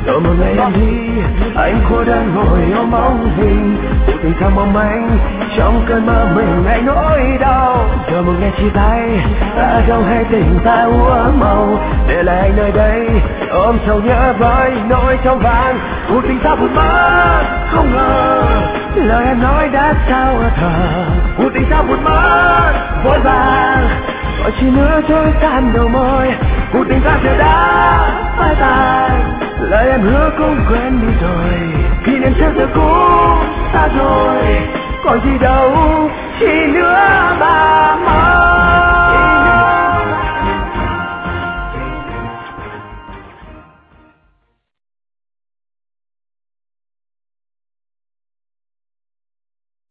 Rồi một ngày em đi, anh cô đơn ngồi ôm bóng hình, cuộc tình trong mong manh, trong cơn mơ mình anh nỗi đau. Rồi một ngày chia tay, ta không hay tình ta úa màu, để lại anh nơi đây ôm sầu nhớ với nỗi trong vàng. Cuộc tình ta vụt mất, không ngờ lời em nói đã sao thờ. Cuộc tình ta vụt mất, vội vàng gọi chỉ nữa trôi tan đầu môi. Cuộc tình ta giờ đã phai tàn, lời em hứa cũng quên đi rồi. Kỷ niệm trước giờ cũ xa rồi, còn gì đâu chỉ nữa.